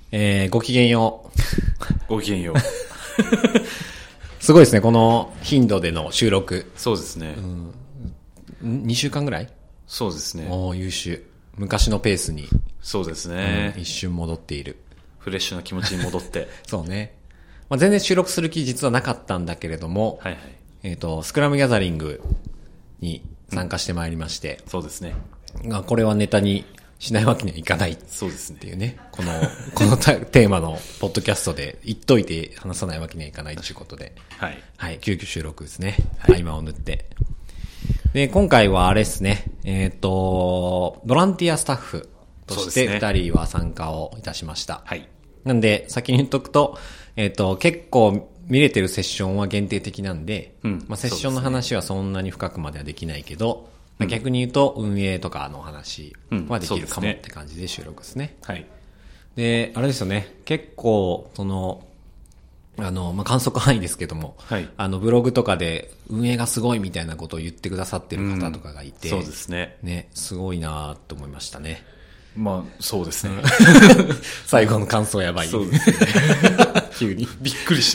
ごきげんよう。ごきげんよう。 すごいですね、この頻度での収録。 そうですね。 2週間ぐらい？ そうですね。 おー、優秀。昔のペースに。 そうですね、 一瞬戻っている。 フレッシュな気持ちに戻って。 そうね。まあ、全然収録する気実はなかったんだけれども、 はいはい。 スクラムギャザリングに参加してまいりまして、 そうですね。 これはネタにしないわけにはいかない。 そうですね。 っていうね、このテーマのポッドキャストで言っといて話さないわけにはいかないということで、 はい。 はい、急遽収録ですね。 はい、 合間を縫って。で、今回はあれですね、ボランティアスタッフとして二人は参加をいたしました。 はい。 なんで、先に言っとくと、結構見れてるセッションは限定的なんで、まあ、セッションの話はそんなに深くまではできないけど、まあ、逆に言うと運営とかの話はできるかもって感じで収録ですね。 はい。 で、あれですよね、結構、まあ、観測範囲ですけども、 はい、 ブログとかで運営がすごいみたいなことを言ってくださってる方とかがいて、 そうですね。 ね、すごいなと思いましたね。 まあ、そうですね。 最後の感想やばい。 そうですね。急に。びっくりした。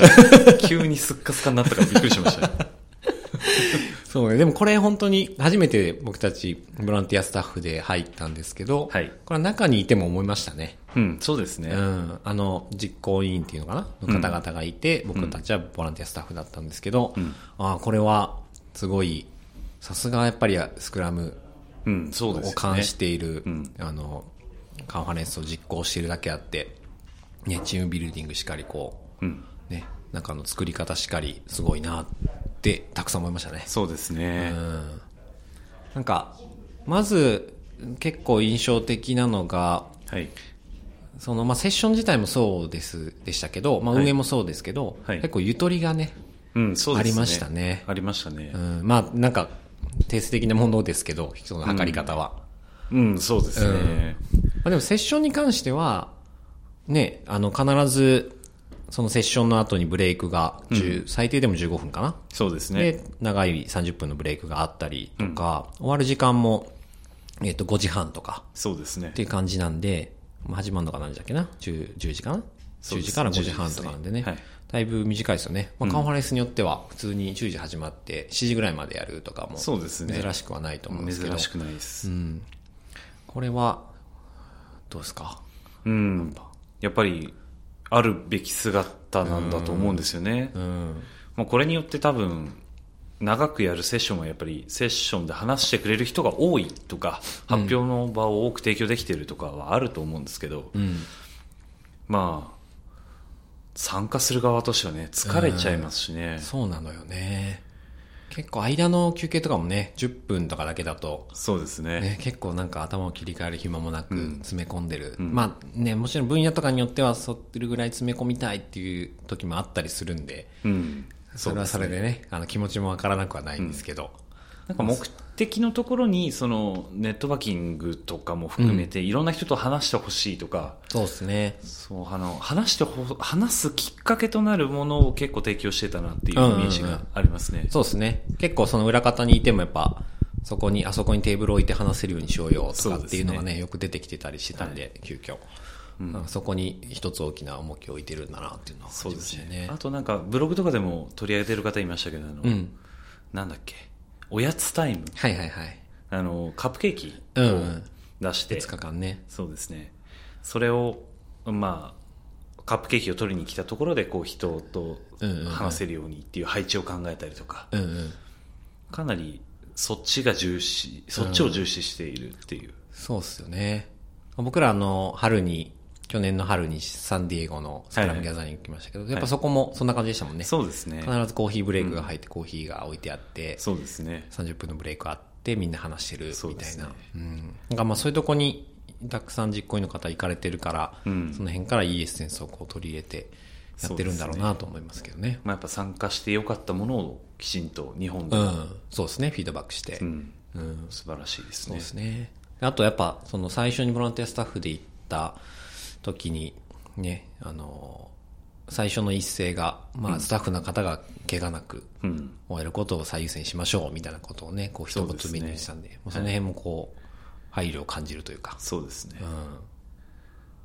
急にスッカスカになったからびっくりしましたね。 そうね。でもこれ本当に初めて僕たちボランティアスタッフで入ったんですけど、 はい。 これは中にいても思いましたね。 うん、そうですね。 うん。実行委員っていうのかなの方々がいて、僕たちはボランティアスタッフだったんですけど、これはすごい、さすがやっぱりスクラムを関している、カンファレンスを実行しているだけあって、ね、チームビルディングしっかりね、中の作り方しっかりすごいなってたくさん思いましたね。 そうですね。 なんか、まず結構印象的なのが、 はい。 まあ、セッション自体もそうでしたけど、まあ、運営もそうですけど、結構ゆとりがね、 そうですね。 ありましたね。 ありましたね。 まあ、なんか、定性的なものですけど、その測り方は。 そうですね。 まあ、でもセッションに関しては、ね、必ず、そのセッションの後にブレイクが最低でも15分かな。 そうですね。 で、長い30分のブレイクがあったりとか、終わる時間も、5時半とか。 そうですね。 っていう感じなんで、まあ、始まるのが何時だっけな 10時かな ?10 時から5時半とかなんでね。はい、だいぶ短いですよね。まあ、カンファレンスによっては普通に10時始まって7時ぐらいまでやるとかも。 そうですね。 珍しくはないと思うんですけど。 珍しくないです。 これは、どうですか？ やっぱり、あるべき姿なんだと思うんですよね。まあ、これによって多分、長くやるセッションはやっぱりセッションで話してくれる人が多いとか、発表の場を多く提供できているとかはあると思うんですけど、まあ、参加する側としてはね、疲れちゃいますしね。 そうなのよね。結構間の休憩とかもね、10分とかだけだと。 そうですね。 結構なんか頭を切り替える暇もなく詰め込んでる。まあね、もちろん分野とかによってはそれぐらい詰め込みたいっていう時もあったりするんで、それはそれでね、気持ちもわからなくはないんですけど。 なんか目的のところに、そのネットワーキングとかも含めて、いろんな人と話してほしいとか、 そうですね。 そう、話すきっかけとなるものを結構提供してたなっていうイメージがありますね。 そうですね。結構その裏方にいてもやっぱ、あそこにテーブル置いて話せるようにしようよとかっていうのがね、よく出てきてたりしてたんで、急遽。そこに一つ大きな重きを置いてるんだなっていうのは感じましたね。 あとなんかブログとかでも取り上げてる方いましたけど、なんだっけ、おやつタイム。 はいはいはい。 カップケーキを出して。 2日間ね。 そうですね。それを、まあ、カップケーキを取りに来たところで、人と話せるようにっていう配置を考えたりとか。かなり、そっちを重視しているっていう。 そうっすよね。僕ら去年の春にサンディエゴのスクラムギャザリング来ましたけど、やっぱそこもそんな感じでしたもんね。 そうですね。 必ずコーヒーブレイクが入ってコーヒーが置いてあって、 そうですね。 30分のブレイクあってみんな話してるみたいな。なんかまあそういうとこにたくさん実行委員の方行かれてるから、その辺からいいエッセンスを取り入れてやってるんだろうなと思いますけどね。 まあやっぱ参加してよかったものをきちんと日本で、 そうですね、フィードバックして。 素晴らしいですね。 そうですね。あとやっぱ最初にボランティアスタッフで行った時にね、最初の一声が、まあ、スタッフの方が怪我なく終えることを最優先しましょうみたいなことをね、一言目にしたんで、その辺も配慮を感じるというか。 そうですね。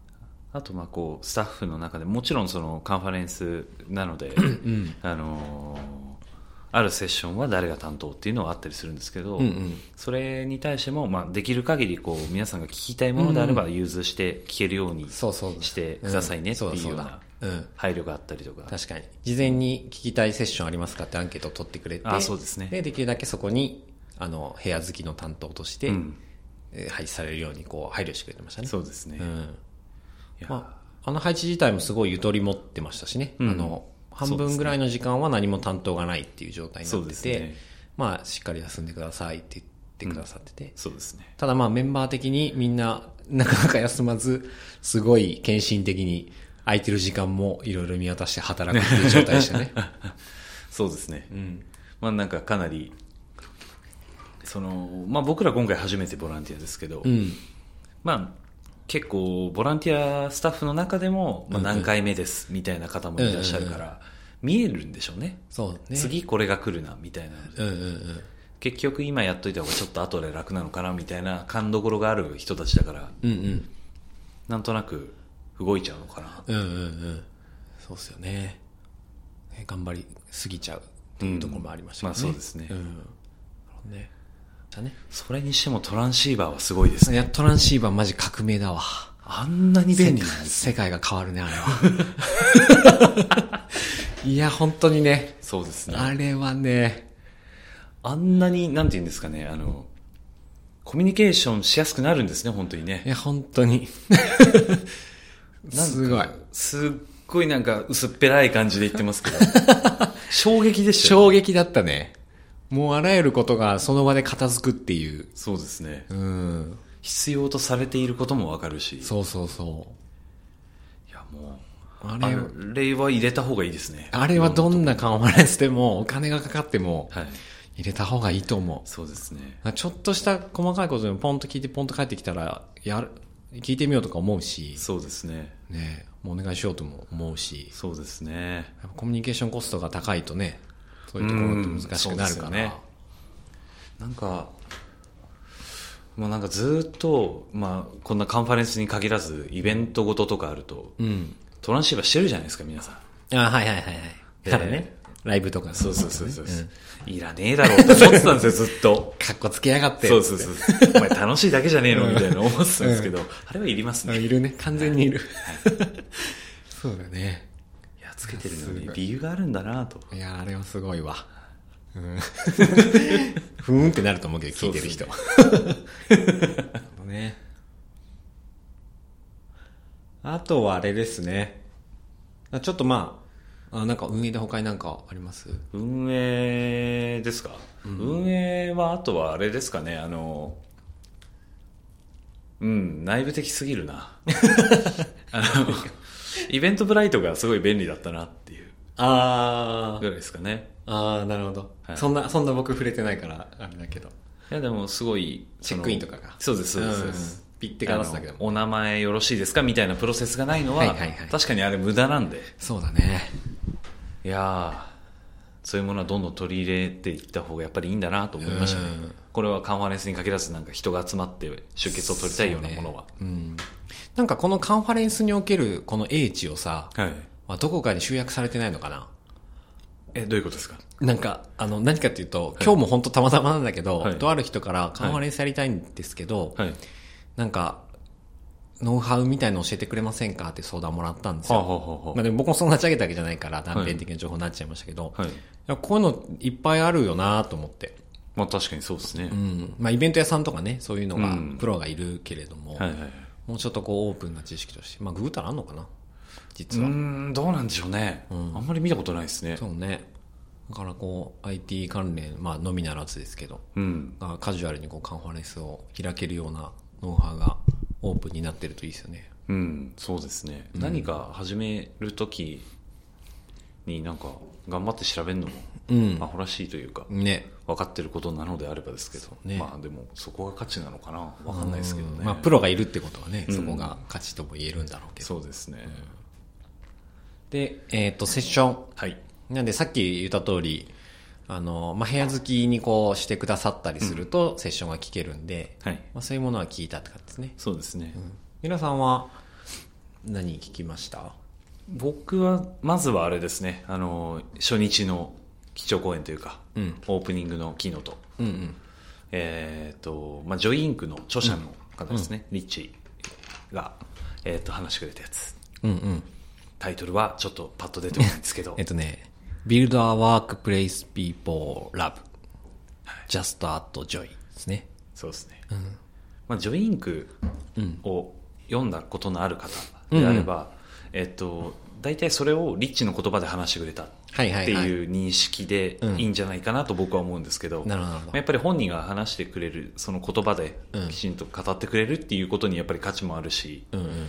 あとこうスタッフの中でもちろんそのカンファレンスなので、あるセッションは誰が担当っていうのはあったりするんですけど、それに対してもできる限りこう皆さんが聞きたいものであれば融通して聞けるようにしてくださいねっていうような配慮があったりとか。 確かに事前に聞きたいセッションありますかってアンケートを取ってくれて、 そうですね。 できるだけそこに部屋好きの担当として、配置されるようにこう配慮してくれてましたね。 そうですね。 配置自体もすごいゆとり持ってましたしね、半分ぐらいの時間は何も担当がないっていう状態になってて、しっかり休んでくださいって言ってくださってて、 そうですね。 ただメンバー的にみんななかなか休まず、すごい献身的に空いてる時間もいろいろ見渡して働くっていう状態でしたね。 そうですね。なんかかなり僕ら今回初めてボランティアですけど、結構ボランティアスタッフの中でも、何回目ですみたいな方もいらっしゃるから、見えるんでしょうね。 そうね。 次これが来るなみたいなので、結局今やっといた方がちょっと後で楽なのかなみたいな勘どころがある人たちだから、なんとなく動いちゃうのかな。 そうですよね。頑張りすぎちゃうっていうところもありましたね。 そうですね。 ね。 それにしてもトランシーバーはすごいですね。 いや、トランシーバーマジ革命だわ。 あんなに便利なんです世界が変わるね、あれは。いや、本当にね。 そうですね。 あれはね、 あんなに、なんて言うんですかね、コミュニケーションしやすくなるんですね、本当にね。 いや、本当に。すごい。 すっごいなんか薄っぺらい感じで言ってますけど。衝撃でしたよね。衝撃だったね。もうあらゆることがその場で片付くっていう。 そうですね。必要とされていることもわかるし。 そうそうそう。 いやもう、あれは入れた方がいいですね。 あれはどんなカンファレンスでもお金がかかっても、入れた方がいいと思う。 そうですね。 ちょっとした細かいことでもポンと聞いてポンと帰ってきたら、聞いてみようとか思うし。 そうですね。 ね、もうお願いしようとも思うし。 そうですね。 コミュニケーションコストが高いとね、そういうところって難しくなるから、ね、 なんかずっと、こんなカンファレンスに限らずイベントごととかあると、トランシーバーしてるじゃないですか皆さん。 はいただね、ライブとか、 そう、いらねえだろうと思ってたんですよずっと。 かっこつけやがって。 そうお前楽しいだけじゃねえのみたいな思ってたんですけど、あれはいりますね。 いるね、完全にいる。そうだね。 つけてるのに理由があるんだなと。 いや、あれはすごいわ。ふーんってなると思うけど、聞いてる人。ね。あとはあれですね。ちょっとなんか運営で他になんかあります？ 運営ですか？運営はあとはあれですかね、内部的すぎるな。イベントブライトがすごい便利だったなっていうぐらいですかね。 なるほど、そんな僕触れてないからあれだけど。 いやでもすごいチェックインとかが。 そうです、 ピッてか出すだけどお名前よろしいですかみたいなプロセスがないのは、確かにあれ無駄なんで。 そうだね。 いやそういうものはどんどん取り入れていった方がやっぱりいいんだなと思いましたね。これはカンファレンスに限らずなんか人が集まって出血を取りたいようなものは、 なんかこのカンファレンスにおけるこの英知をさ、どこかに集約されてないのかな。 どういうことですか？ なんか何かっていうと、今日も本当たまたまなんだけど、とある人からカンファレンスやりたいんですけど、なんかノウハウみたいの教えてくれませんかって相談もらったんですよ。でも僕もそんな立ち上げたわけじゃないから断片的な情報になっちゃいましたけど、いやこういうのいっぱいあるよなと思って。 確かにそうですね。 イベント屋さんとかね、そういうのが、プロがいるけれども、もうちょっとオープンな知識として、ググったらあんのかな実は。 どうなんでしょうね。あんまり見たことないですね。 そうね。だから IT 関連、のみならずですけど、カジュアルにカンファレンスを開けるようなノウハウがオープンになってるといいですよね。 そうですね。何か始めるときになんか頑張って調べるのも、アホらしいというか、 ね、 分かってることなのであればですけど、でもそこが価値なのかな分かんないですけどね。 プロがいるってことはね、そこが価値とも言えるんだろうけど。 そうですね。 で、セッション。なんでさっき言った通り、部屋好きにしてくださったりすると、セッションが聞けるんで、そういうものは聞いたって感じですね。 そうですね。 皆さんは、 何聞きました？ 僕はまずはあれですね、初日の基調講演というか、オープニングのキーノート、ジョイインクの著者の方ですね、リッチが、話してくれたやつ、タイトルはちょっとパッと出てこないんですけど Build a Workplace People Love Just at Joy ですね。 そうですね、ジョイインクを読んだことのある方であれば、大体それをリッチの言葉で話してくれたっていう認識でいいんじゃないかなと僕は思うんですけど、やっぱり本人が話してくれるその言葉できちんと語ってくれるっていうことにやっぱり価値もあるし、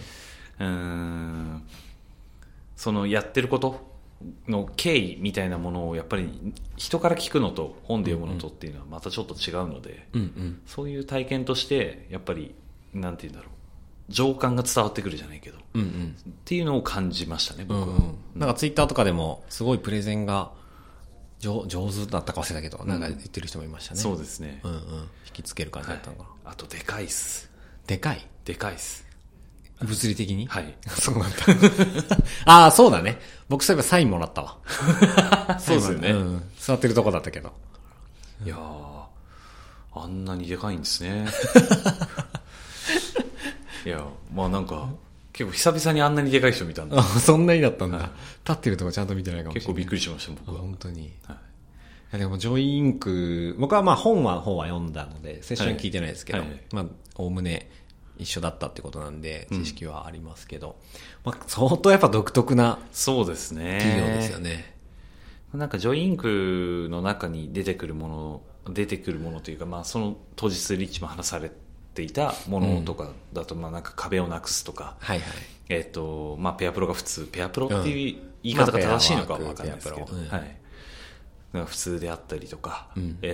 そのやってることの経緯みたいなものをやっぱり人から聞くのと本で読むのとっていうのはまたちょっと違うので、そういう体験としてやっぱりなんて言うんだろう、情感が伝わってくるじゃないけど、っていうのを感じましたね、僕は。 なんかツイッターとかでもすごいプレゼンが上手だったか忘れたけど、なんか言ってる人もいましたね。 そうですね、 引きつける感じだったのかな。 あとでかいっす。 でかいっす。 物理的に？ はい。 そうなんだ。ああ、そうだね。僕そういえばサインもらったわ。 そうですよね。 座ってるとこだったけど。 いやー、あんなにでかいんですね。いや、なんか、結構久々にあんなにでかい人見たんだ。 そんなにだったんだ。立ってるとこちゃんと見てないかもしれない。 結構びっくりしました、僕は。 本当に。でも、ジョイインク、僕は本は読んだので、セッション聞いてないですけど、おおむね一緒だったってことなんで、知識はありますけど、相当やっぱ独特なそうですね。 企業ですよね。 なんかジョイインクの中に出てくるものというか、その当日リッチも話されていたものとかだと、なんか壁をなくすとか、ペアプロが普通、ペアプロっていう言い方が正しいのかは分かんないですけど、普通であったりとか、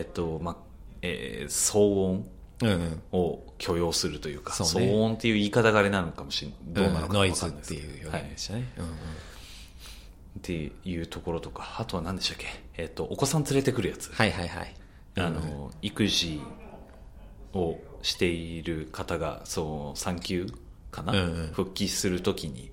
騒音を許容するというか、騒音っていう言い方があれなのかもしれない、どうなのか分かんないですけど、ノイズっていう表現でしたね。っていうところとか、あとは何でしたっけ、お子さん連れてくるやつ、育児をしている方が産休かな、復帰するときに、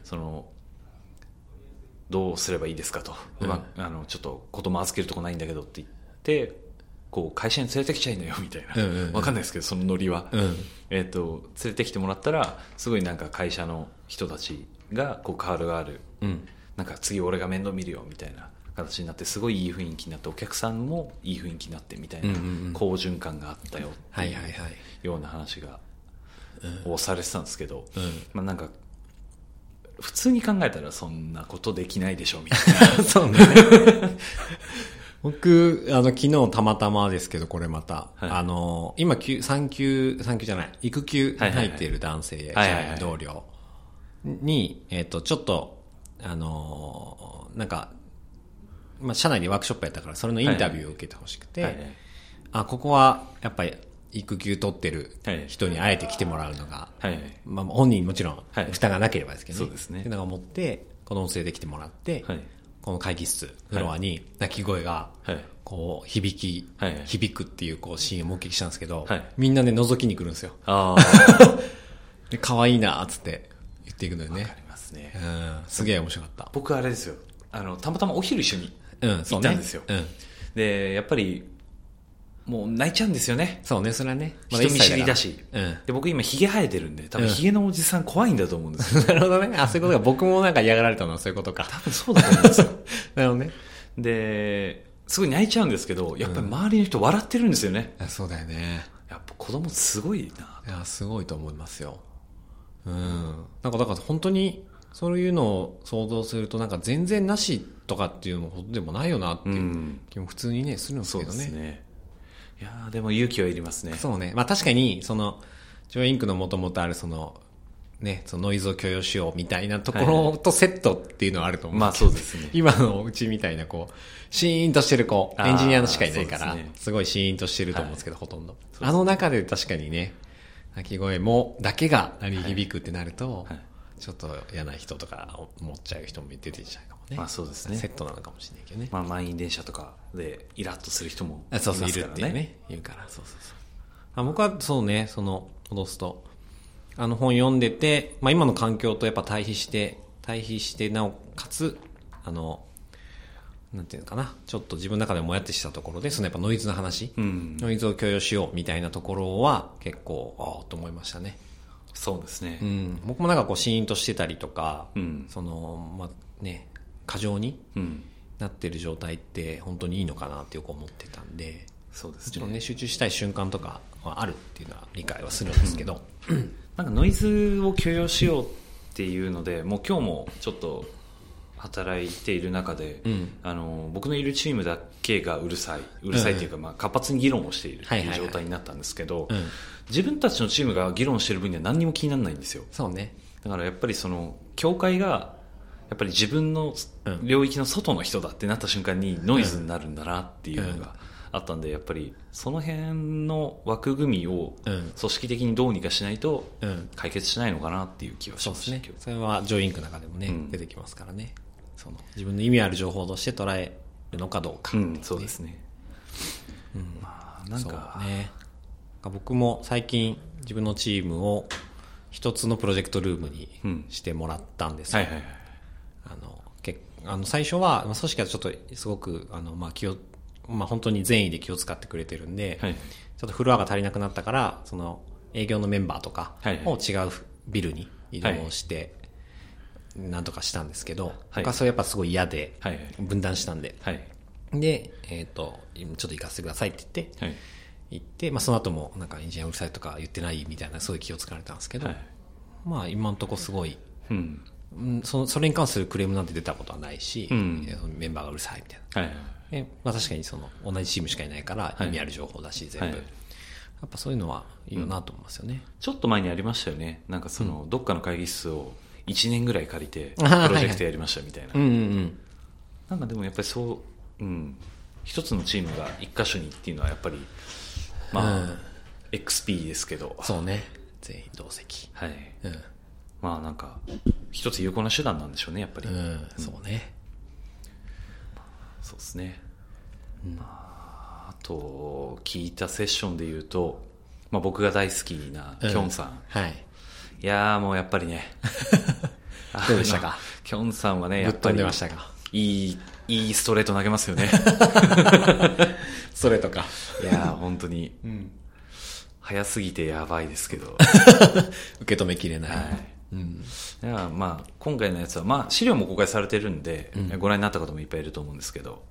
どうすればいいですかと、ちょっと子供預けるとこないんだけどって言ってこう会社に連れてきちゃいなよみたいな、わかんないですけどそのノリは、連れてきてもらったらすごいなんか会社の人たちがこうカールがある、なんか次俺が面倒見るよみたいな形になって、すごいいい雰囲気になって、お客さんもいい雰囲気になってみたいな、好循環があったよっていうような話がをされてたんですけど、なんか普通に考えたらそんなことできないでしょみたいな。 そうね。僕昨日たまたまですけど、これまた、今産休じゃない、育休に入っている男性や同僚にちょっとなんか社内でワークショップやったからそれのインタビューを受けてほしくて、ここはやっぱり育休取ってる人にあえて来てもらうのが、本人もちろん負担がなければですけどね、 そうですね。 っていうのを思ってこの音声で来てもらって、この会議室フロアに鳴き声がこう響くっていうこうシーンを目撃したんですけど、みんなね覗きに来るんですよ。で可愛いなっつって言っていくのよね。 わかりますね。 すげえ面白かった。 僕あれですよ、たまたまお昼一緒に行ったんですよ。でやっぱりもう泣いちゃうんですよね。 そうね、それはね。 人見知りだし。で、僕今ヒゲ生えてるんで、多分ヒゲのおじさん怖いんだと思うんですよ。 なるほどね。そういうことか。僕もなんか嫌がられたのはそういうことか。 多分そうだと思うんですよ。 なるほどね。 で、すごい泣いちゃうんですけど、やっぱり周りの人笑ってるんですよね。 そうだよね。 やっぱ子供すごいな。 いや、すごいと思いますよ。なんかだから本当に、そういうのを想像するとなんか全然なしとかっていうのほどでもないよなっていう気も普通にね、するんですけどね。そうですね。 いやでも勇気はいりますね。 そうね。確かに、ジョイインクの元々あるそのノイズを許容しようみたいなところとセットっていうのはあると思う。 そうですね。 今のうちみたいなシーンとしてるエンジニアのしかいないから、すごいシーンとしてると思うんですけど、ほとんど。あの中で確かにね、鳴き声だけが鳴り響くってなると、ちょっと嫌な人とか思っちゃう人も出てきちゃうかもね。 そうですね。 セットなのかもしれないけどね。 満員電車とかでイラッとする人もいますからね。 いるっていうね。言うから。僕はそうね、戻すと、 本読んでて、今の環境とやっぱ対比して、なおかつ、なんていうのかな、ちょっと自分の中でもやってしたところで、やっぱノイズの話、ノイズを許容しようみたいなところは結構、と思いましたね。 そうですね。 僕もなんかこうシーンとしてたりとか、過剰になってる状態って本当にいいのかなってよく思ってたんで、 そうですね。 もちろんね、集中したい瞬間とかはあるっていうのは理解はするんですけど、 なんかノイズを許容しようっていうので、もう今日もちょっと働いている中で、僕のいるチームだけがうるさいっていうか、活発に議論をしているっていう状態になったんですけど、自分たちのチームが議論している分には何にも気にならないんですよ。 そうね。 だからやっぱり境界がやっぱり自分の領域の外の人だってなった瞬間にノイズになるんだなっていうのがあったんで、やっぱりその辺の枠組みを組織的にどうにかしないと解決しないのかなっていう気はしますね。 それはジョインクの中でもね、出てきますからね。自分の意味ある情報として捉えるのかどうか、 そうですね。なんかね、僕も最近自分のチームを一つのプロジェクトルームにしてもらったんですよ。最初は組織はちょっとすごく本当に善意で気を使ってくれてるんで、ちょっとフロアが足りなくなったから、営業のメンバーとかを違うビルに移動して、なんとかしたんですけど、僕はそれやっぱすごい嫌で、分断したんで、で、ちょっと行かせてくださいって言って、その後もなんかエンジニアうるさいとか言ってないみたいな、すごい気を使われたんですけど、今のとこすごい、それに関するクレームなんて出たことはないし、メンバーがうるさいみたいな。確かに同じチームしかいないから意味ある情報だし、全部。やっぱそういうのはいいよなと思いますよね。 ちょっと前にありましたよね。なんかどっかの会議室を1年ぐらい借りてプロジェクトやりましたみたいな。なんかでもやっぱり一つのチームが一箇所にっていうのはやっぱりXP ですけど、 そうね、全員同席、 なんか一つ有効な手段なんでしょうね、やっぱり。 そうね、 そうですね。あと聞いたセッションで言うと、僕が大好きなキョンさん、いやもうやっぱりねどうでしたか？ キョンさんはね、やっぱりぶっ飛んでましたか？ いいストレート投げますよね。 ストレートか。 いや本当に、早すぎてやばいですけど受け止めきれない。 いや今回のやつは、資料も公開されてるんで、ご覧になった方もいっぱいいると思うんですけど、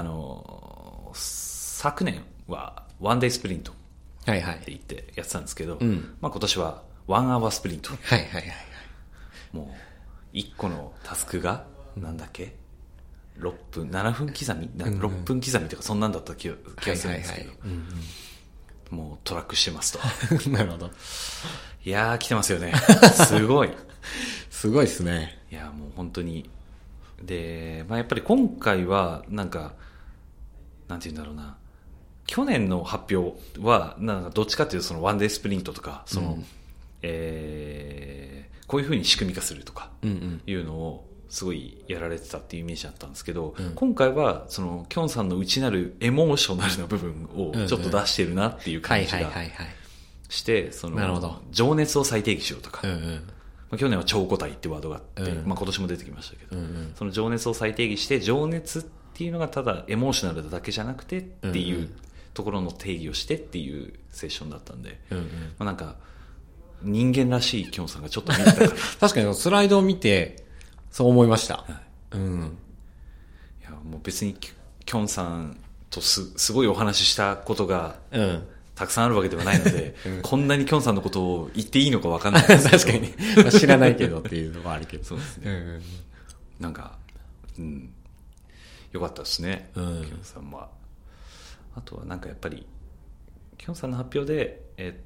昨年はワンデイスプリントって言ってやってたんですけど、今年はワンアワースプリント。もう1個のタスクがなんだっけ、7分刻み、6分刻みとかそんなんだった気がするんですけど、もうトラックしてますと。 なるほど。 いやー来てますよね。すごい。 すごいですね。 いやもう本当に。で、やっぱり今回はなんかなんて言うんだろうな。去年の発表はなんかどっちかっていうとワンデースプリントとかこういう風に仕組み化するとかいうのをすごいやられてたっていうイメージだったんですけど、今回はキョンさんの内なるエモーショナルな部分をちょっと出してるなっていう感じがして、情熱を再定義しようとか、去年は超個体ってワードがあって、今年も出てきましたけど、その情熱を再定義して、情熱っていうのがただエモーショナルだけじゃなくてっていうところの定義をしてっていうセッションだったんで、なんか人間らしいキョンさんがちょっと見えたから確かにスライドを見てそう思いました。 いやもう別にキョンさんとすごいお話ししたことがたくさんあるわけではないので、こんなにキョンさんのことを言っていいのか分かんないですけど確かに知らないけどっていうのはあるけどそうですね、なんかよかったですね、キョンさんは。あとはなんかやっぱりキョンさんの発表で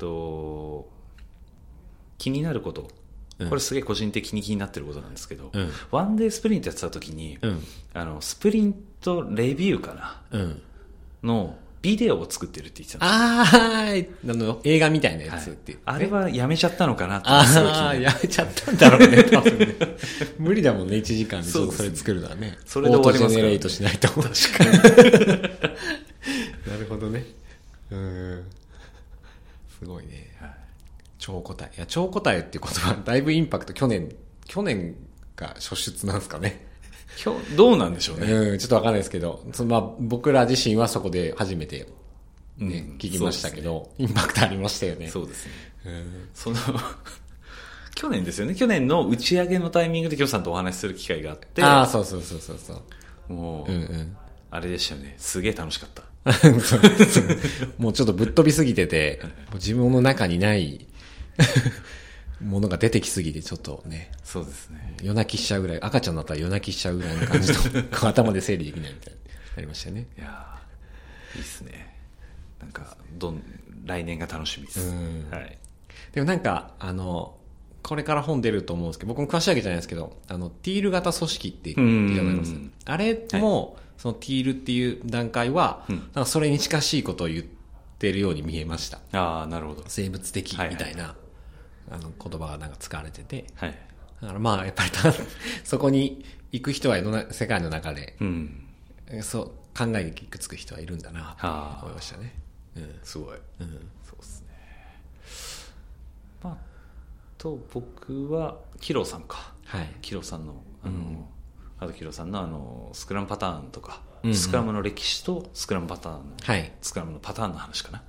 気になること、これすげえ個人的に気になってることなんですけど、ワンデースプリントやってた時に、スプリントレビューかな、のビデオを作ってるって言ってたんですよ。 映画みたいなやつっていう、 あれはやめちゃったのかなって。 やめちゃったんだろうね、多分ね。無理だもんね、1時間でそれ作るのはね。 それで終わりますから、ね。 オートジェネレートしないと。確かに。なるほどね。すごいね。 超個体。いや、超個体っていう言葉、だいぶインパクト、去年が初出なんですかね。 どうなんでしょうね。 ちょっとわかんないですけど、まあ、僕ら自身はそこで初めて、ね、聞きましたけど、インパクトありましたよね。 そうですね。去年ですよね。去年の打ち上げのタイミングでキョさんとお話しする機会があって。 ああ、そう。 もう、あれでしたよね。すげえ楽しかった。 もうちょっとぶっ飛びすぎてて、自分の中にないものが出てきすぎてちょっとね。 そうですね。 夜泣きしちゃうぐらい、赤ちゃんだったら夜泣きしちゃうぐらいの感じと、頭で整理できないみたいになりましたよね。 いやー、いいっすね。なんか、来年が楽しみです。はい。 でもなんか、これから本出ると思うんですけど、僕も詳しいわけじゃないですけど、ティール型組織って言われます。あれも、そのティールっていう段階は、なんかそれに近しいことを言ってるように見えました。 ああ、なるほど。 生物的みたいな、言葉がなんか使われてて。 はい。 だからまあ、やっぱりそこに行く人は世界の中で、そう考えに行くつく人はいるんだなと思いましたね。 すごい。そうですね。まあ、僕は、キロさんか。 はい。 キロさんの、あとキロさんのスクラムパターンとか、スクラムの歴史とスクラムパターン、スクラムのパターンの話かな。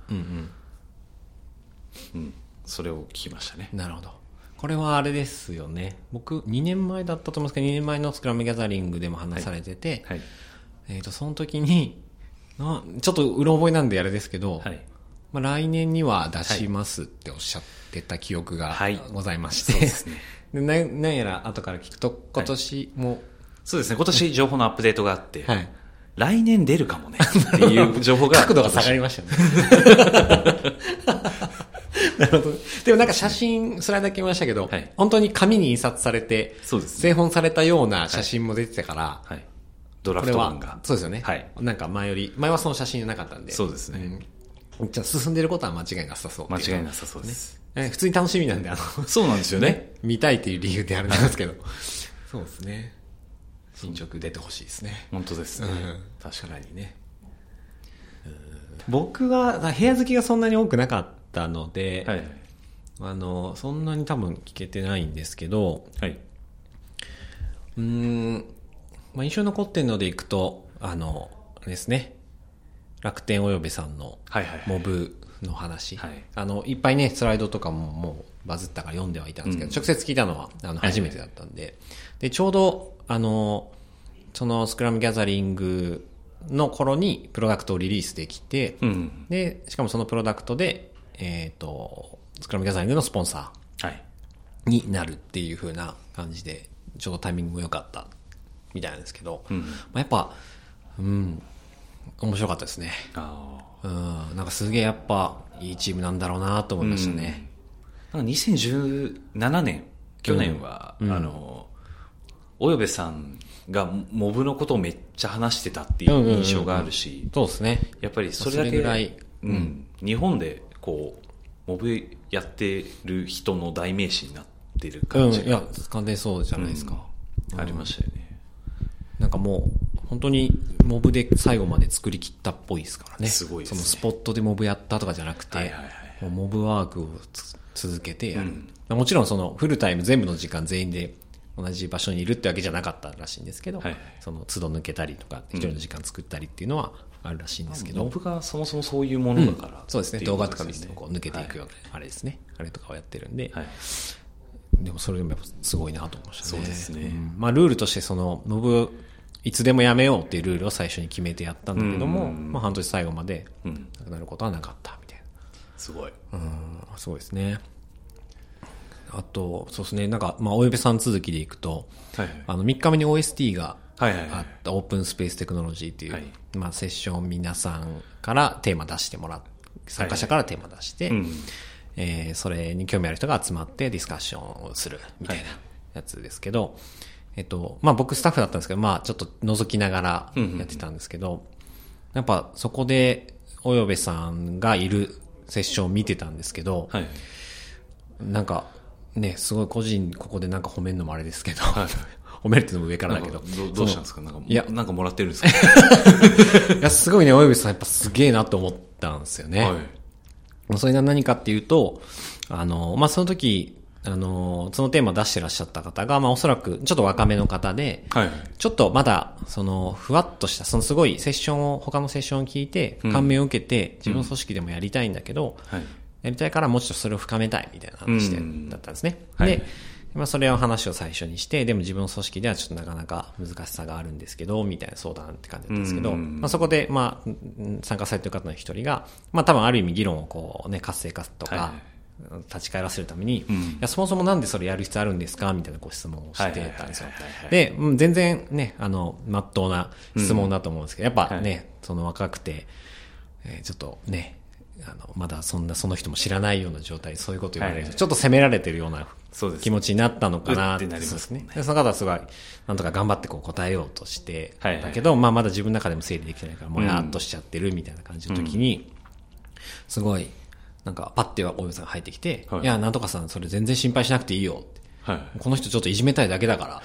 それを聞きましたね。 なるほど。これはあれですよね。僕、2年前だったと思うんですけど、2年前のスクラムギャザリングでも話されてて、その時に、ちょっとうろ覚えなんであれですけど、まあ、来年には出しますっておっしゃってた記憶がございまして、なんやら後から聞くと今年も、 そうですね、今年情報のアップデートがあって、来年出るかもねっていう情報が角度が下がりましたね。なるほど。でもなんか写真スライド来ましたけど、本当に紙に印刷されて、製本されたような写真も出てたから、 ドラフト版が。 そうですよね。なんか前はその写真なかったんで。 そうですね。 じゃあ進んでることは間違いなさそう。 間違いなさそうです。 普通に楽しみなんで、 そうなんですよね。 見たいっていう理由であれなんですけど。そうですね。進捗出てほしいですね。 本当ですね。 確かにね。僕は、部屋好きがそんなに多くなかったので、そんなに多分聞けてないんですけど、まあ、印象に残ってるのでいくと、ですね、楽天およべさんのモブの話、いっぱいね、スライドとかももうバズったから読んではいたんですけど、直接聞いたのは初めてだったんで、で、ちょうど、そのスクラムギャザリングの頃にプロダクトをリリースできて、で、しかもそのプロダクトで、スクラムギャザリングのスポンサーになるっていう風な感じで、ちょうどタイミングも良かったみたいなんですけど、まあ、やっぱ、面白かったですね。なんかすげえやっぱいいチームなんだろうなと思いましたね。 なんか2017年、去年は、およべさんがモブのことをめっちゃ話してたっていう印象があるし、 そうですね。 やっぱりそれだけぐらい、日本でこうモブやってる人の代名詞になってる感じが、 いや完全にそうじゃないですか。 ありましたよね。 なんかもう本当にモブで最後まで作り切ったっぽいですからね。 すごいですね。 そのスポットでモブやったとかじゃなくて、もうモブワークを続けてやる。もちろんそのフルタイム全部の時間全員で同じ場所にいるってわけじゃなかったらしいんですけど、その都度抜けたりとか一人の時間作ったりっていうのはあるらしいんですけど、 モブがそもそもそういうものだから、 そうですね。動画とか見てこう抜けていくようなあれですね。あれとかをやってるんで、でもそれでもやっぱすごいなと思いましたね。 そうですね。 まあルールとしてそのモブいつでもやめようっていうルールを最初に決めてやったんだけども、まあ半年最後までなくなることはなかったみたいな。 すごい。 すごいですね。あと、そうですね、なんか、まあ、およべさん続きでいくと、3日目に OST があったオープンスペーステクノロジーっていう、まあ、セッション皆さんからテーマ出してもらって、参加者からテーマ出して、それに興味ある人が集まってディスカッションをするみたいなやつですけど、まあ、僕スタッフだったんですけど、まあ、ちょっと覗きながらやってたんですけど、やっぱそこでおよべさんがいるセッションを見てたんですけど、なんか、ね、すごい個人ここでなんか褒めるのもあれですけど、褒めるっていうのも上からだけど。 どうしたんですか？なんかもらってるんですか？ いや、すごいね、およべさんやっぱすげえなと思ったんですよね。それが何かっていうと、 その時、そのテーマを出してらっしゃった方が、おそらくちょっと若めの方で、はい、ちょっとまだ、ふわっとした、すごいセッションを、他のセッションを聞いて、感銘を受けて、自分の組織でもやりたいんだけど、やりたいからもうちょっとそれを深めたいみたいな話だったんですね。で、それを話を最初にして、でも自分の組織ではちょっとなかなか難しさがあるんですけど、みたいな相談って感じだったんですけど、そこで、参加されている方の一人が、多分ある意味議論を活性化とか、立ち返らせるために、いや、そもそもなんでそれやる必要あるんですかみたいな質問をしてたんですよ。で、全然ね、真っ当な質問だと思うんですけど、やっぱね、若くて、ちょっとね、まだその人も知らないような状態でそういうこと言われると、ちょっと責められてるような気持ちになったのかなってなりますね。で、その方はすごい、なんとか頑張って答えようとして、だけど、まだ自分の中でも整理できてないから、もやっとしちゃってるみたいな感じの時に、すごい、パッて大岩さんが入ってきて、いや、なんとかさん、それ全然心配しなくていいよって。この人ちょっといじめたいだけだから。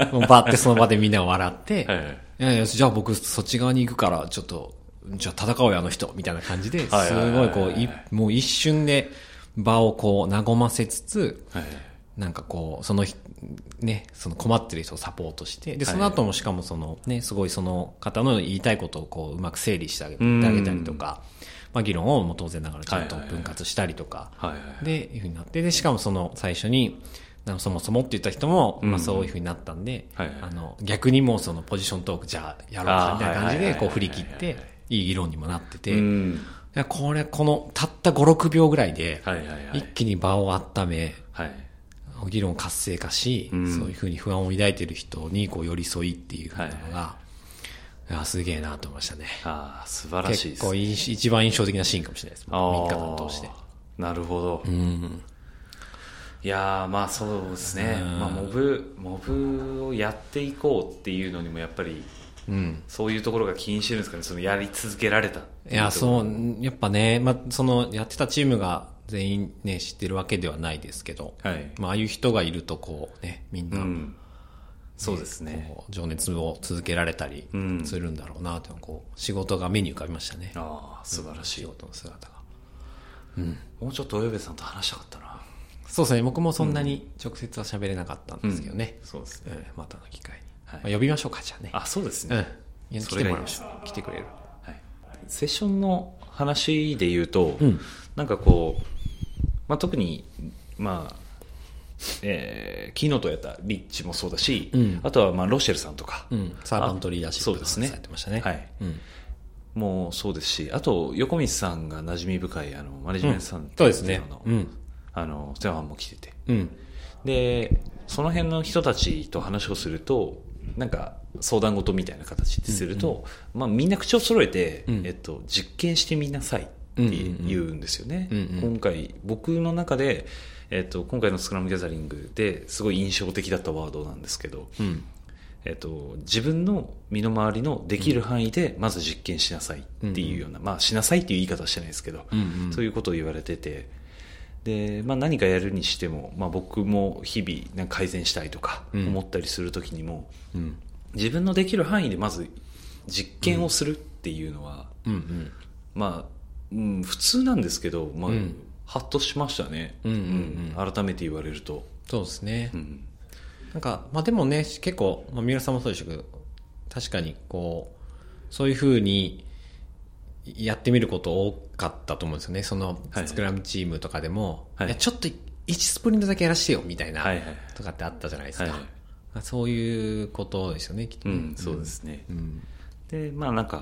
もうバッてその場でみんな笑って、いやいや、じゃあ僕そっち側に行くから、ちょっと、じゃあ戦おうよあの人、みたいな感じで、すごいもう一瞬で場を和ませつつ、その困ってる人をサポートして、で、その後もしかもすごいその方の言いたいことをうまく整理してあげたりとか、議論をも当然ながらちゃんと分割したりとか、で、いうふうになって、で、しかも最初に、そもそもって言った人も、そういうふうになったんで、逆にもうポジショントークじゃあやろうかみたいな感じで、振り切って、いい議論にもなってて、このたった5、6秒ぐらいで、一気に場を温め、議論活性化し、そういうふうに不安を抱いている人に寄り添いっていうふうなのが、すげえなと思いましたね。 素晴らしいですね。 結構一番印象的なシーンかもしれないです。3日間通して。 なるほど。いやー、そうですね。モブをやっていこうっていうのにもやっぱり、そういうところが気にしてるんですかね。やり続けられた。 いや、やっぱね、やってたチームが全員ね、知ってるわけではないですけど、ああいう人がいるとみんな、 そうですね。 情熱を続けられたりするんだろうなと、仕事が目に浮かびましたね。 素晴らしい。 仕事の姿が。 もうちょっと及部さんと話したかったな。 そうですね。僕もそんなに直接は喋れなかったんですけどね。 そうですね。 またの機会に。呼びましょうか、じゃあね。 そうですね。 来てもらいましょう。来てくれる。 セッションの話で言うと、特に、キーノートやったリッチもそうだし、あとはロシェルさんとか、 サーバントリーダーシップとかされてましたね。 もうそうですし、あと横光さんが馴染み深いマネジメントさんそうですね。 ステファンも来てて、でその辺の人たちと話をすると、相談事みたいな形ですると、みんな口を揃えて、実験してみなさいって言うんですよね。今回僕の中で今回のスクラムギャザリングですごい印象的だったワードなんですけど、自分の身の回りのできる範囲でまず実験しなさいっていうような、しなさいっていう言い方はしてないですけど、そういうことを言われてて、で、何かやるにしても、僕も日々改善したいとか思ったりするときにも、自分のできる範囲でまず実験をするっていうのは、普通なんですけど、ハッとしましたね。改めて言われると。 そうですね。でもね、結構、三浦さんもそうでしたけど、確かにそういう風にやってみること多かったと思うんですよね。スクラムチームとかでも、いや、ちょっと1スプリントだけやらせてよ、みたいな、とかってあったじゃないですか。そういうことですよね、きっとね。 そうですね。で、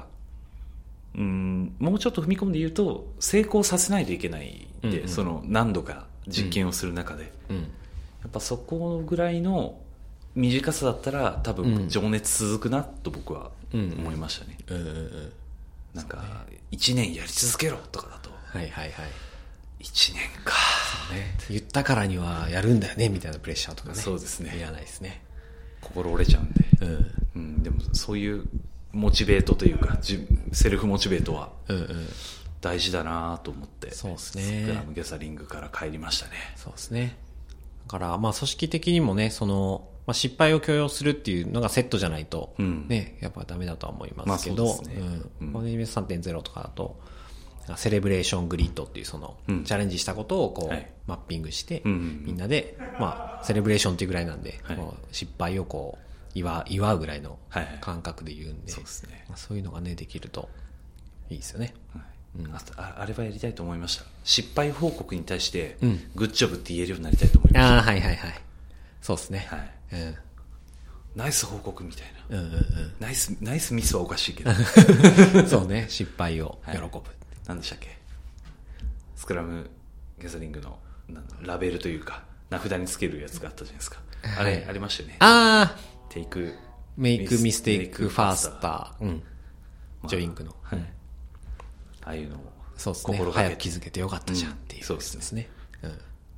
もうちょっと踏み込んで言うと、成功させないといけないんで、何度か実験をする中で、やっぱそこぐらいの短さだったら多分情熱続くなと僕は思いましたね。1年やり続けろとかだと、1年か、 言ったからにはやるんだよねみたいなプレッシャーとかね。 そうですね。 いらないですね。 心折れちゃうんで、でもそういうモチベートというかセルフモチベートは大事だなと思って、 そうですね。 スクラムギャザリングから帰りましたね。 そうですね。だから組織的にもね、失敗を許容するっていうのがセットじゃないとね、やっぱダメだとは思いますけど、マネジメント 3.0 とかだとセレブレーショングリッドっていうその、チャレンジしたことをこう、マッピングして、みんなで、まあ、セレブレーションっていうぐらいなんで、失敗をこう、祝うぐらいの感覚で言うんで、 そうですね。 まあ、そういうのがね、できるといいですよね。 あれはやりたいと思いました。失敗報告に対して、グッジョブって言えるようになりたいと思いました。 はいはいはい。そうですね。はい。 ナイス報告みたいな。ナイスミスはおかしいけど。 そうね、失敗を喜ぶ。 何でしたっけ、スクラムギャザリングのラベルというか名札につけるやつがあったじゃないですか、あれありましたよね。 メイクミステイクファースター、ジョイングの、 ああいうのをそうですね、早く気づけてよかったじゃんっていう、そうですね、そう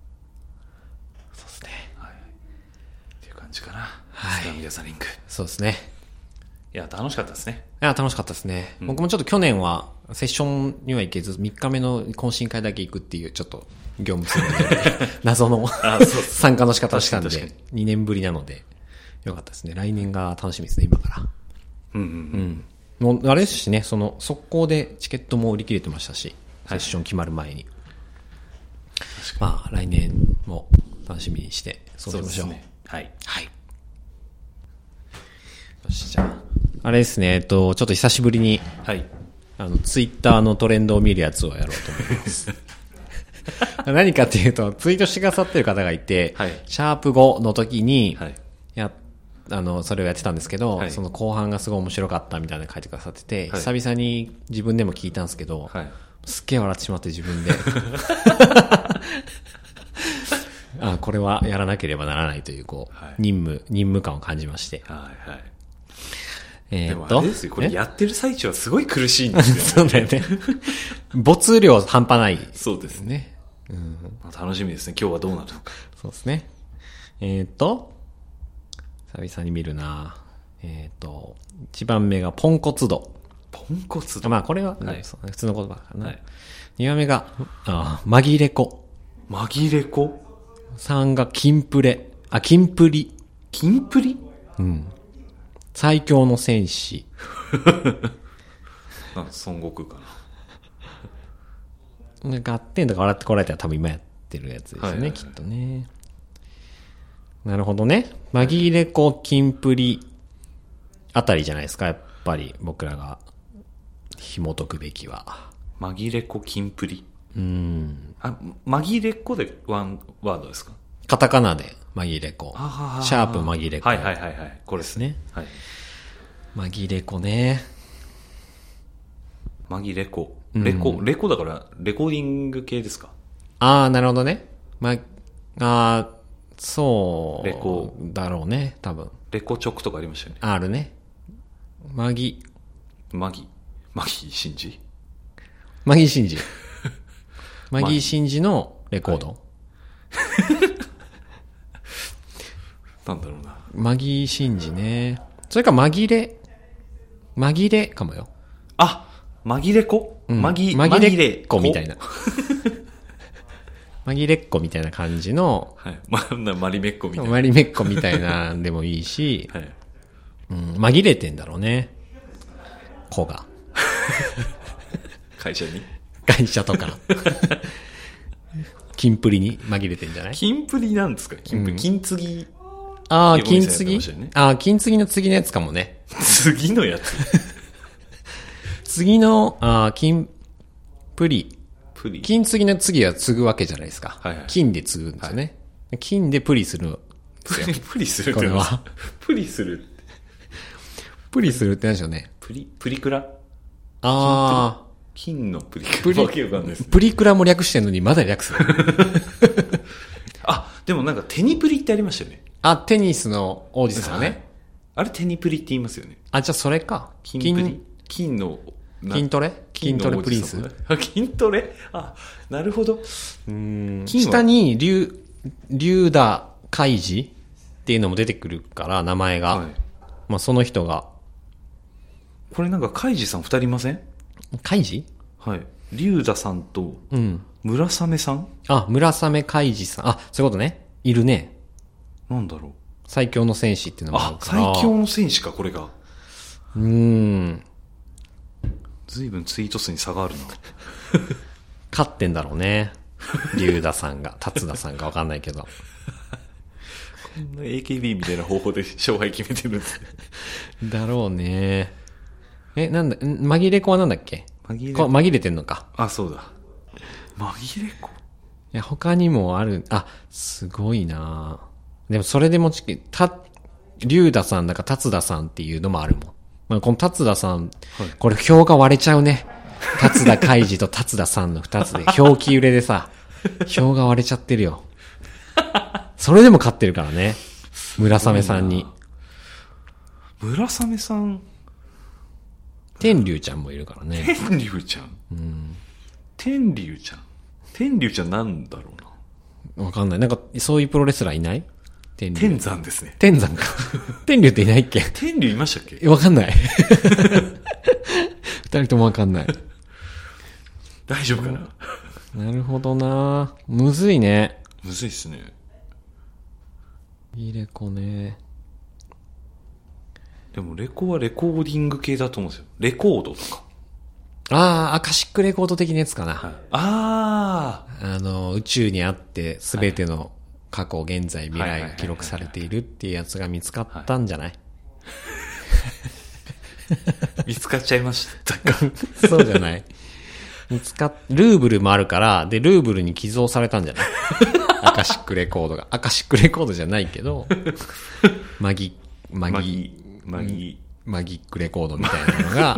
ですね、 っていう感じかな、スクラムギャザリング。 そうですね。 いや楽しかったですね。 いや楽しかったですね、僕もちょっと去年はセッションには行けず3日目の懇親会だけ行くっていうちょっと業務するので謎の参加の仕方をしたんで2年ぶりなのでよかったですね。来年が楽しみですね、今から。もうあれですしね、その速攻でチケットも売り切れてましたし、セッション決まる前に、まあ来年も楽しみにしてそうしましょう。はい。よし、じゃああれですね、ちょっと久しぶりに、ツイッターのトレンドを見るやつをやろうと思います。何かっていうと、ツイートしてくださってる方がいて、シャープ5の時に、それをやってたんですけど、その後半がすごい面白かったみたいなの書いてくださってて、久々に自分でも聞いたんですけど、すっげえ笑ってしまって自分で。これはやらなければならないという、こう、任務感を感じまして。 でもあれですよ、これやってる最中はすごい苦しいんですよね。 そうだよね。没量半端ない。 そうですね。楽しみですね。今日はどうなるのか。 そうですね。久々に見るな。1番目がポンコツ度。 ポンコツ度。 まあこれは、普通の言葉かな。2番目が、紛れ子。 紛れ子。 3がキンプリ。 キンプリ？ 最強の戦士。 孫悟空かな。ガッテンとか笑ってこられたら多分今やってるやつですね、きっとね。なるほどね。紛れ子、キンプリあたりじゃないですか、やっぱり僕らが紐解くべきは。 紛れ子、キンプリ。紛れ子でワンワードですか？ カタカナで紛れ子。シャープ紛れ子。 これですね。 紛れ子ね。 紛れ子。レコだからレコーディング系ですか？ なるほどね。そうだろうね、多分。 レコチョクとかありましたよね。 あるね。マギシンジマギーシンジ。マギーシンジのレコード。 なんだろうな。 マギーシンジね。それか紛れかもよ。 紛れ子？ 紛れっ子みたいな。紛れっ子みたいな感じの。 マリメッコみたいな。 マリメッコみたいなでもいいし、紛れてんだろうね。子が。 会社とか。キンプリに紛れてんじゃない？ キンプリなんですか？金継ぎ。 金継ぎ？金継ぎの次のやつかもね。 次のやつ次の、金プリ。金継ぎの次は継ぐわけじゃないですか。金で継ぐんですよね。金でプリする。 プリするってのはプリするって何でしょうね。 プリクラ。金のプリクラ。わけわかんないです。 プリクラも略してんのにまだ略する。 でもなんかテニプリってありましたよね。 テニスの王子さんね。 あれテニプリって言いますよね。 じゃあそれか。 金の筋トレプリンス。 筋トレ？なるほど。 下に竜田海二っていうのも出てくるから名前が。その人が。 これなんか海二さん2人いません？ 海二？ 竜田さんと村雨さん？ 村雨海二さん。そういうことね。いるね。 なんだろう。 最強の戦士っていうのもあるから。 最強の戦士か、これが。 随分ツイート数に差があるな。 勝ってんだろうね。龍田さんが、達田さんがわかんないけど。 こんな AKB みたいな方法で勝敗決めてるんですね。 だろうね。なんだ、紛れ子はなんだっけ？紛れてんのか。 あ、そうだ。紛れ子？いや、他にもある、すごいな。でもそれでも龍田さんだか達田さんっていうのもあるもん。まあ、この達田さん、はい、これ表が割れちゃうね。達田海二と達田さんの二つで、表記揺れでさ、表が割れちゃってるよ。それでも勝ってるからね。村雨さんに。 村雨さん。 天竜ちゃんもいるからね。 天竜ちゃん。うん。天竜ちゃん。天竜ちゃんなんだろうな。 わかんない。なんか、そういうプロレスラーいない？ 天山ですね。 天山か。天竜っていないっけ？ 天竜いましたっけ？ わかんない。二人ともわかんない。 大丈夫かな？ なるほどな。むずいね。 むずいっすね。 いいレコね。 でもレコはレコーディング系だと思うんですよ。レコードとか。 アカシックレコード的なやつかな。 はい、 宇宙にあってすべての過去、現在、未来が記録されているっていうやつが見つかったんじゃない？ 見つかっちゃいましたか？ そうじゃない。ルーブルもあるから、で、ルーブルに寄贈されたんじゃない？アカシックレコードが。アカシックレコードじゃないけど、マギックレコードみたいなのが、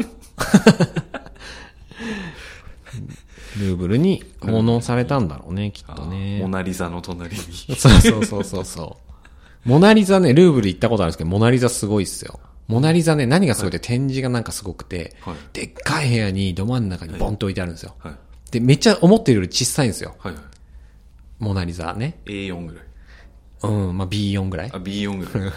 ルーブルに奉納されたんだろうね、きっとね。 モナリザの隣に。 そう。モナリザね、ルーブル行ったことあるんですけど、モナリザすごいっすよ。モナリザね、何がすごいって展示がなんかすごくて、はい、でっかい部屋にど真ん中にボンと置いてあるんですよ。はい、で、めっちゃ思ってるより小さいんですよ。はいはい、モナリザね。 A4 ぐらい。 うん、まあ B4 ぐらい。 B4 ぐらい。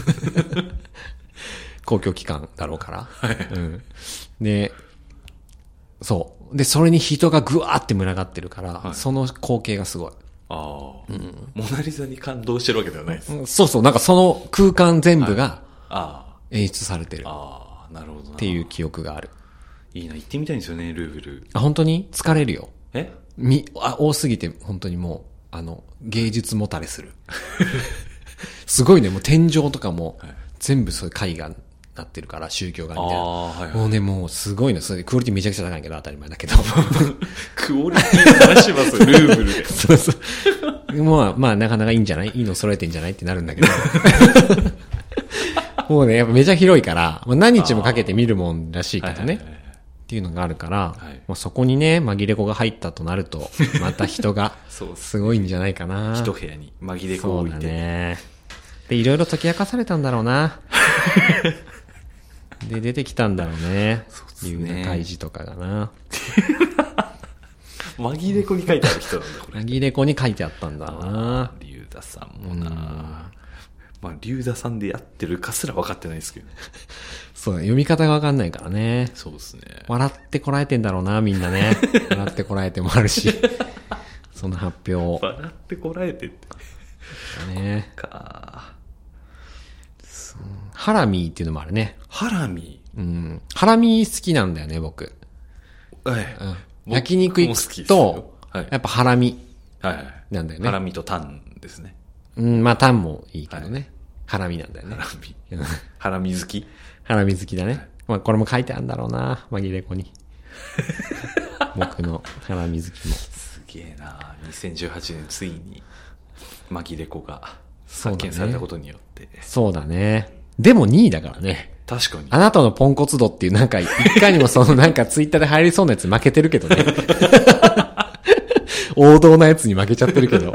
公共機関だろうから。はい、うん。で、そう。で、それに人がぐわーって群がってるから、はい、その光景がすごい。 モナリザに感動してるわけではないです。 そう。なんかその空間全部が演出されてる。 なるほどな。 っていう記憶がある。 いいな、行ってみたいんですよね、ルーブル。 本当に疲れるよ。多すぎて本当にもう、芸術もたれする。すごいね、もう天井とかも、全部そういう絵画になってるから、宗教画みたいな。もうね、もうすごいの、それクオリティめちゃくちゃ高いけど当たり前だけど。クオリティ出しますルーブルで。そう。まあ、なかなかいいんじゃない？いいの揃えてんじゃないってなるんだけど。もうね、やっぱめちゃ広いから、何日もかけて見るもんらしいけどね。っていうのがあるから、そこにね、紛れ子が入ったとなると、また人が、すごいんじゃないかな。 一部屋に紛れ子を置いて。 そうだね。で、いろいろ解き明かされたんだろうな。で、出てきたんだろうね。龍田海二とかがな。 紛れ子に書いてある人なんだ、これ。 紛れ子に書いてあったんだな。 龍田さんもな。まあ、龍田さんでやってるかすら分かってないですけど。 そう、読み方が分かんないからね。 そうですね。 笑ってこらえてんだろうな、みんなね。笑ってこらえてもあるし。その発表を。 笑ってこらえてって。 ね。ハラミーっていうのもあるね。 ハラミー？うん。ハラミー好きなんだよね、僕。 はい。 焼肉行くと、やっぱハラミ。なんだよね。 ハラミとタンですね。 うん、まあタンもいいけどね。ハラミなんだよね。 ハラミ好き？ ハラミ好きだね。まあこれも書いてあるんだろうな、紛れ子に。僕のハラミ好きも。 すげえな。2018年ついに紛れ子が発見されたことによって。 そうだね。でも2位だからね。 確かに。 あなたのポンコツ度っていうなんか一回にもそのなんかツイッターで入りそうなやつ負けてるけどね。王道なやつに負けちゃってるけど。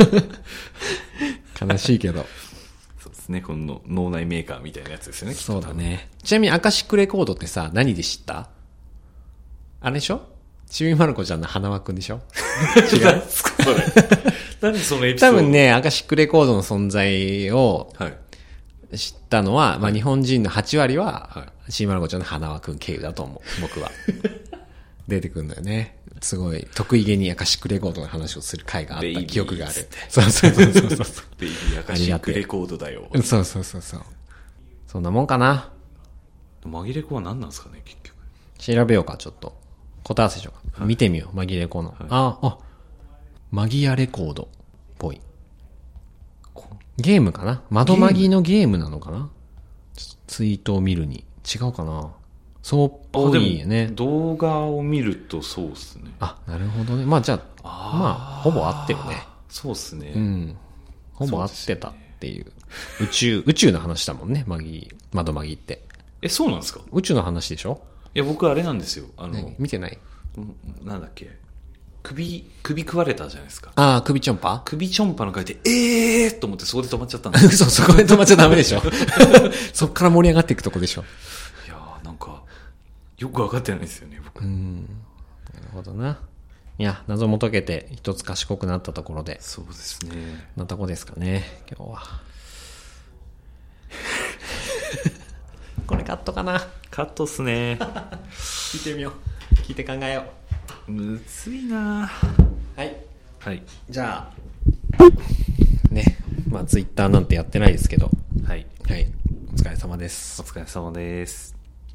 悲しいけど。 そうですね。この脳内メーカーみたいなやつですよね。 そうだね。ちなみにアカシックレコードってさ、何で知った？あれでしょ？ちびまる子ちゃんの花輪くんでしょ？違う？ 何そのエピソード？ 多分ね、アカシックレコードの存在を知ったのは、まあ日本人の8割は、ちびまる子ちゃんの花輪くん経由だと思う。僕は。出てくるんだよね。すごい、得意げにアカシックレコードの話をする回があった記憶がある。そう。 ベイビーアカシックレコードだよ。 そう。そんなもんかな。 紛れ子は何なんですかね、結局。 調べようか、ちょっと。答え合わせしようか。見てみよう、マギレコの。マギアレコードっぽい。ゲームかな？窓マギのゲームなのかな？ツイートを見るに。違うかな？そうっぽいね。 動画を見るとそうっすね。 なるほどね。まあじゃあ、ほぼ合ってるね。 そうっすね。 うん。ほぼ合ってたっていう。宇宙の話だもんね、窓マギって。 そうなんですか？ 宇宙の話でしょ？ いや、僕あれなんですよ。 見てない？ なんだっけ？首食われたじゃないですか。 首ちょんぱ？ 首ちょんぱの回で、と思ってそこで止まっちゃったんです嘘、そこで止まっちゃダメでしょ。そっから盛り上がっていくとこでしょ。 いやー、なんか、よくわかってないですよね、僕。 なるほどな。いや、謎も解けて一つ賢くなったところで。 そうですね。 なとこですかね、今日は。これカットかな？ カットっすね。 聞いてみよう。聞いて考えよう。むずいな。 はい。 はい。 じゃあ、ね。まあ、ツイッターなんてやってないですけど。 はい。 はい。お疲れ様です。 お疲れ様です。